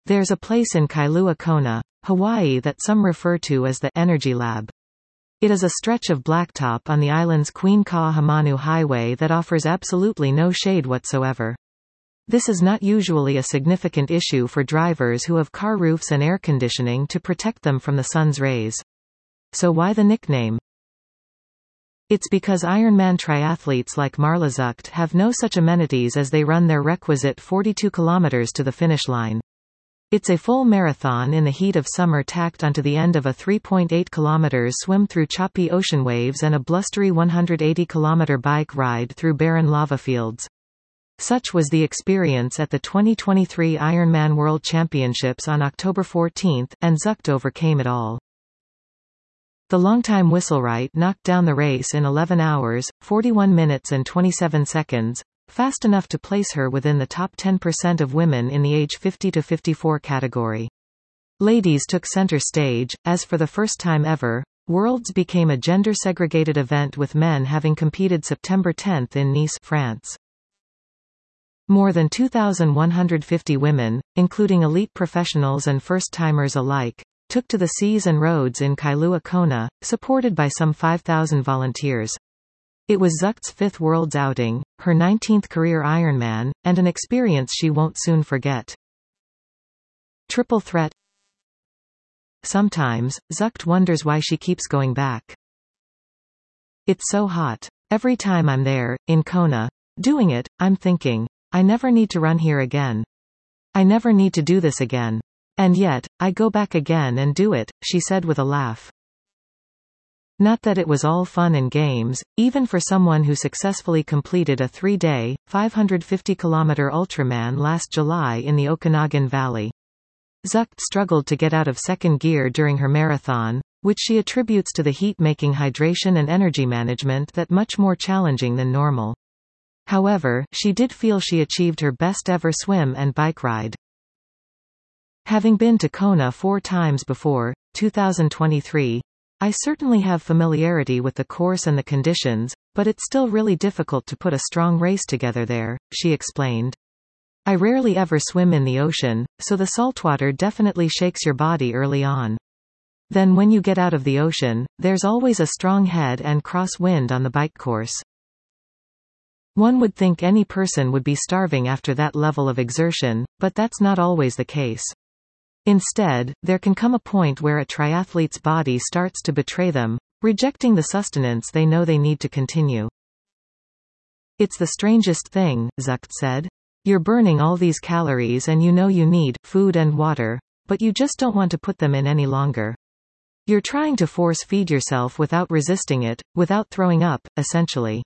There's a place in Kailua Kona, Hawaii that some refer to as the Energy Lab. It is a stretch of blacktop on the island's Queen Kaahumanu Highway that offers absolutely no shade whatsoever. This is not usually a significant issue for drivers who have car roofs and air conditioning to protect them from the sun's rays. So why the nickname? It's because Ironman triathletes like Marla Zucht have no such amenities as they run their requisite 42 kilometers to the finish line. It's a full marathon in the heat of summer tacked onto the end of a 3.8 kilometers swim through choppy ocean waves and a blustery 180-kilometer bike ride through barren lava fields. Such was the experience at the 2023 Ironman World Championships on October 14, and Zucht overcame it all. The longtime Whistlewright knocked down the race in 11 hours, 41 minutes and 27 seconds, fast enough to place her within the top 10% of women in the age 50 to 54 category. Ladies took center stage, as for the first time ever, Worlds became a gender-segregated event with men having competed September 10 in Nice, France. More than 2,150 women, including elite professionals and first-timers alike, took to the seas and roads in Kailua Kona, supported by some 5,000 volunteers. It was Zucht's fifth Worlds outing, her 19th career Ironman, and an experience she won't soon forget. Triple threat. Sometimes, Zucht wonders why she keeps going back. It's so hot. Every time I'm there, in Kona, doing it, I'm thinking, I never need to run here again. I never need to do this again. And yet, I go back again and do it, she said with a laugh. Not that it was all fun and games, even for someone who successfully completed a 3-day, 550-kilometer Ultraman last July in the Okanagan Valley. Zucht struggled to get out of second gear during her marathon, which she attributes to the heat making hydration and energy management that much more challenging than normal. However, she did feel she achieved her best ever swim and bike ride. Having been to Kona 4 times before, 2023, I certainly have familiarity with the course and the conditions, but it's still really difficult to put a strong race together there, she explained. I rarely ever swim in the ocean, so the saltwater definitely shakes your body early on. Then when you get out of the ocean, there's always a strong head and cross-wind on the bike course. One would think any person would be starving after that level of exertion, but that's not always the case. Instead, there can come a point where a triathlete's body starts to betray them, rejecting the sustenance they know they need to continue. It's the strangest thing, Zucht said. You're burning all these calories and you know you need food and water, but you just don't want to put them in any longer. You're trying to force feed yourself without resisting it, without throwing up, essentially.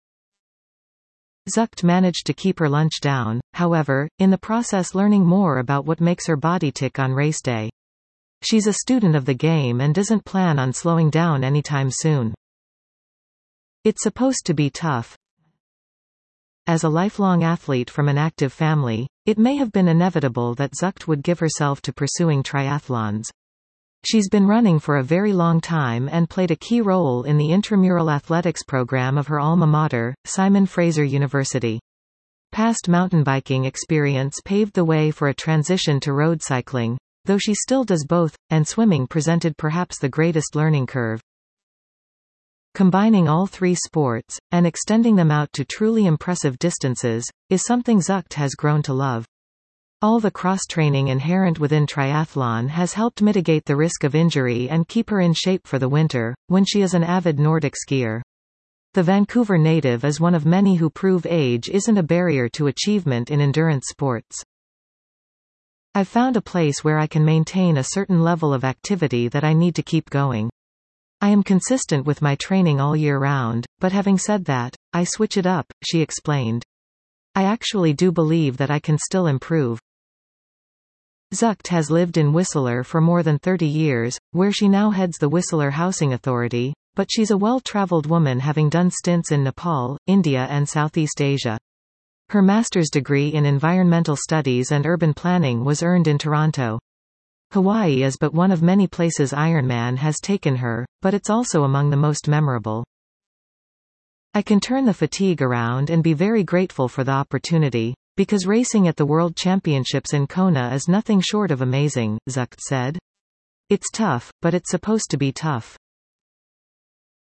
Zucht managed to keep her lunch down, however, in the process learning more about what makes her body tick on race day. She's a student of the game and doesn't plan on slowing down anytime soon. It's supposed to be tough. As a lifelong athlete from an active family, it may have been inevitable that Zucht would give herself to pursuing triathlons. She's been running for a very long time and played a key role in the intramural athletics program of her alma mater, Simon Fraser University. Past mountain biking experience paved the way for a transition to road cycling, though she still does both, and swimming presented perhaps the greatest learning curve. Combining all 3 sports, and extending them out to truly impressive distances, is something Zucht has grown to love. All the cross-training inherent within triathlon has helped mitigate the risk of injury and keep her in shape for the winter, when she is an avid Nordic skier. The Vancouver native is one of many who prove age isn't a barrier to achievement in endurance sports. I've found a place where I can maintain a certain level of activity that I need to keep going. I am consistent with my training all year round, but having said that, I switch it up, she explained. I actually do believe that I can still improve. Zucht has lived in Whistler for more than 30 years, where she now heads the Whistler Housing Authority, but she's a well-traveled woman having done stints in Nepal, India and Southeast Asia. Her master's degree in environmental studies and urban planning was earned in Toronto. Hawaii is but one of many places Ironman has taken her, but it's also among the most memorable. I can turn the fatigue around and be very grateful for the opportunity, Because racing at the World Championships in Kona is nothing short of amazing, Zucht said. It's tough, but it's supposed to be tough.